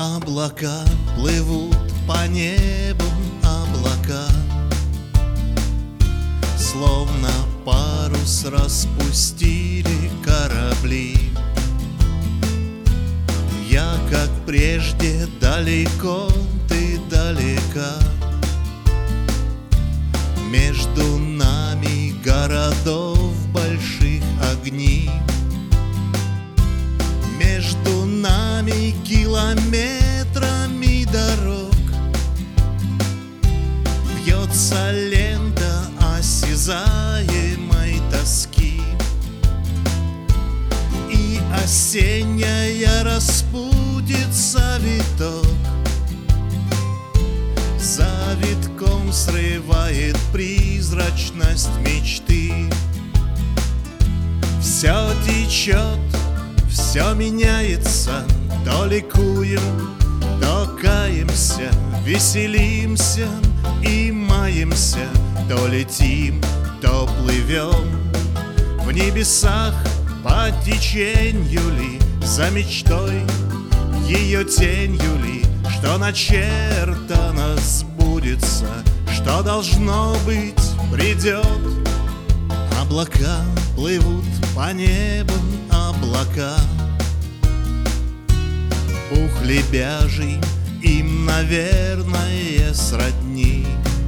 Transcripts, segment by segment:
Облака плывут по небу, облака, словно парус распустили корабли. Я, как прежде, далеко, ты далека. Между нами городов больших огни, между нами километрами дорог. Вьется лента осязаемой тоски, и осенняя распутится виток. За витком срывает призрачность мечты. Все течет, все меняется, то ликуем, то каемся, веселимся и маемся, то летим, то плывем. В небесах по теченью ли, за мечтой, ее тенью ли, что начертано сбудется, что должно быть придет. Облака плывут по небу, облака. Пух лебяжий им, наверное, сродни.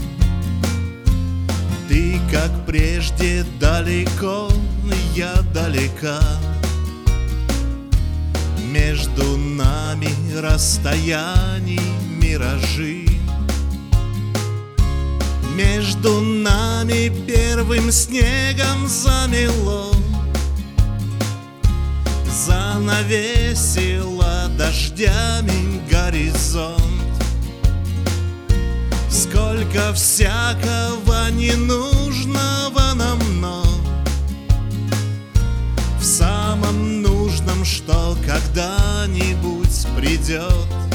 Ты, как прежде, далеко, я далека. Между нами расстояний миражи. Между нами первым снегом замело, занавесило дождями горизонт. Сколько всякого ненужного нам, но в самом нужном, что когда-нибудь придет.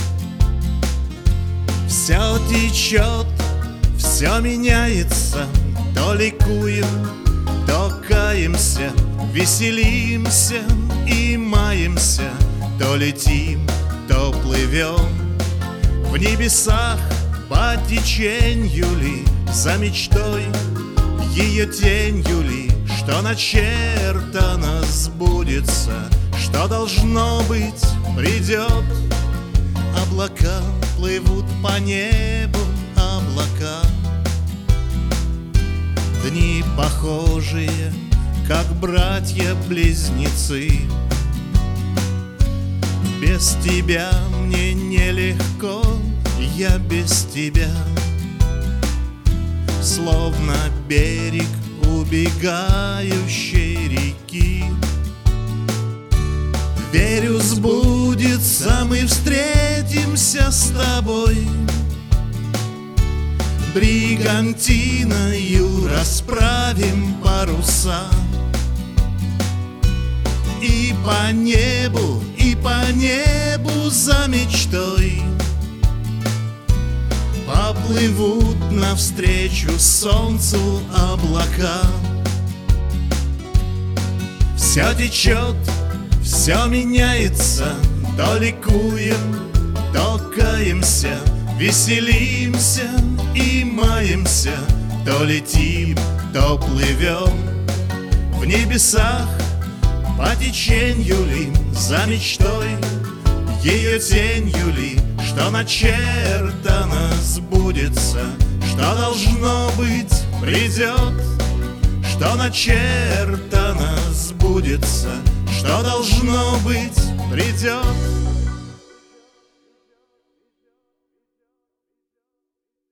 Все течет, все меняется, то ликуем, то каемся, веселимся и маемся, то летим, то плывем. В небесах по теченью ли, за мечтой, ее тенью ли, что начертано сбудется, что должно быть придет. Облака плывут по небу, облака. Дни похожие, как братья-близнецы. Без тебя мне нелегко, я без тебя. Словно берег убегающей реки. Верю, сбудется, мы встретимся с тобой. Бригантиною расправим паруса. И по небу за мечтой поплывут навстречу солнцу облака. Все течет, все меняется, то ликуем, то каемся, веселимся и маемся, то летим, то плывем. В небесах по теченью ли, за мечтой, ее тенью ли, что начертано сбудется, что должно быть придет. Что начертано сбудется, что должно быть придет.